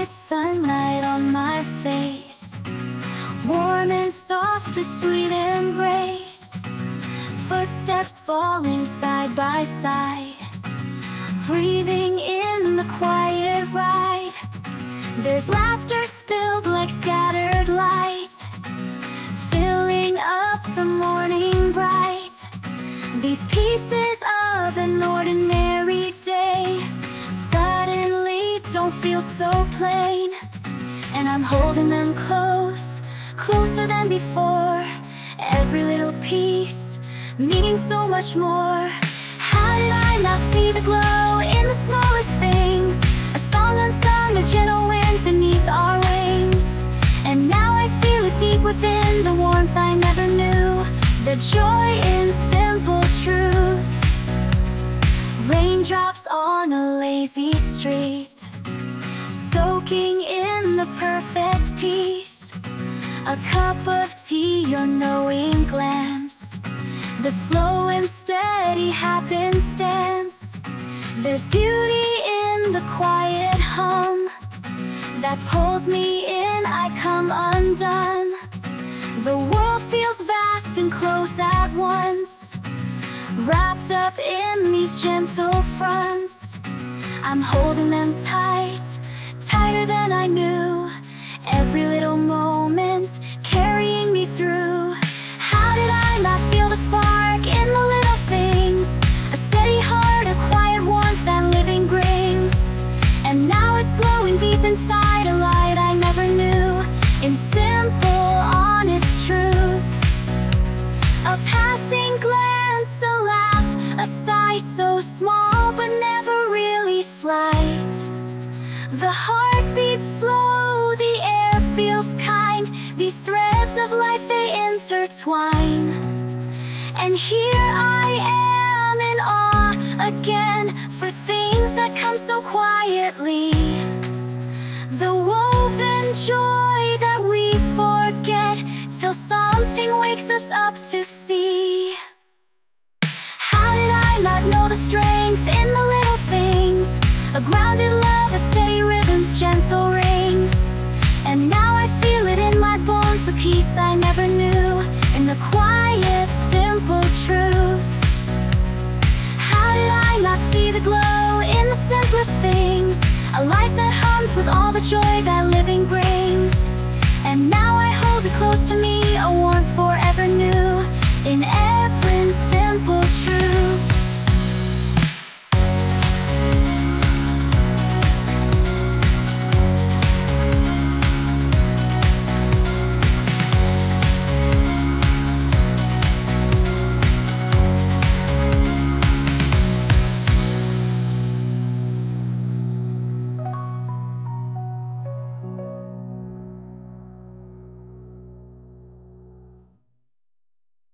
quiet sunlight on my face, warm and soft, a sweet embrace. Footsteps falling side by side, breathing in the quiet ride. There's laughter spilled like scattered light, filling up the morning bright. These pieces of an ordinary day suddenly don't feel so plain, and I'm holding them close, closer than before. Every little piece meaning so much more. How did I not see the glow in the smallest things? A song unsung, a gentle wind beneath our wings. And now I feel it deep within, the warmth I never knew, the joy in simple truths. Raindrops on a lazy street, soaking in the perfect peace. A cup of tea, your knowing glance, the slow and steady happenstance. There's beauty in the quiet hum that pulls me in, I come undone. The world feels vast and close at once, wrapped up in these gentle fronts. I'm holding them tight, tighter than I knew. Every little moment carrying me through. How did I not feel the spark in the little things? A steady heart, a quiet warmth that living brings. And now it's glowing deep inside, a light I never knew, in simple, honest truths. A passing glance, a laugh, a sigh so small but never really slight. The heart beats slow, the air feels kind. These threads of life, they intertwine. And here I am in awe again, for things that come so quietly. The woven joy that we forget, till something wakes us up to see. How did I not know the strength in the little things? A grounded love, a steady rhythm's gentle rings. And now I feel it in my bones, the peace I never knew, in the quiet, simple truths. How did I not see the glow in the simplest things? A life that hums with all the joy that living brings. And now I hold it close to me, a warmth forever new.